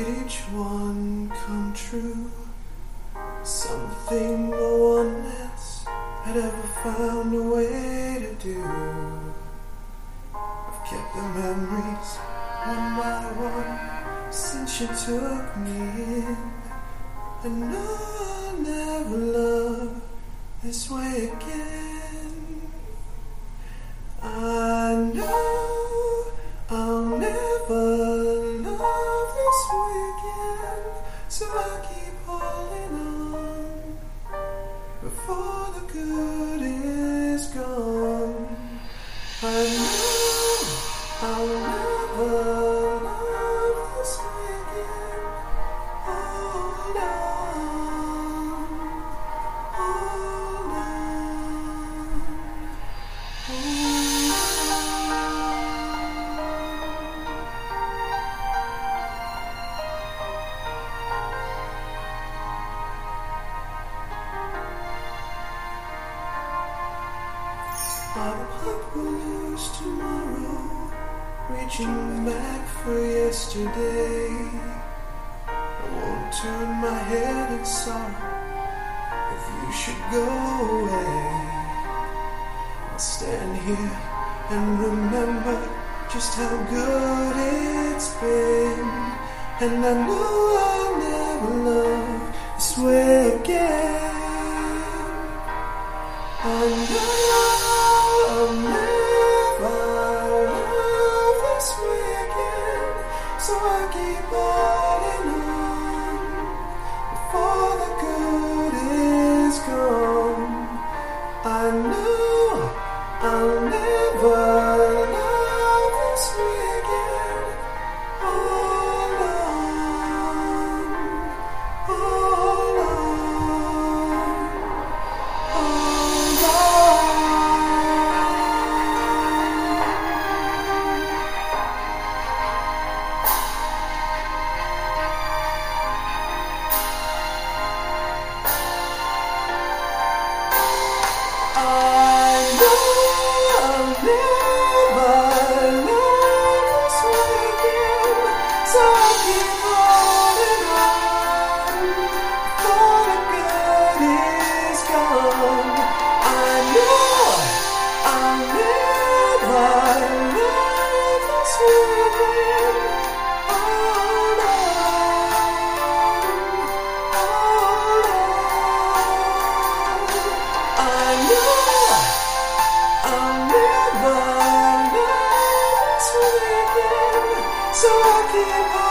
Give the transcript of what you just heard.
each one come true. Something no one else had ever found a way to do. I've kept the memories one by one since you took me in. And I'll never love this way again. I know I'll never love this way again, so I keep holding on before the good is gone. I know I'll never love this way again. Hold on, hold on, hold on. Our heart will lose tomorrow, reaching back for yesterday. I won't turn my head in sorrow if you should go away. I'll stand here and remember just how good it's been. And I know I'll never love this way again. I know I'll never love this way again, so I keep holding on before the good is gone. I know I'll never love this way again. Hold on, hold on, hold on. So I keep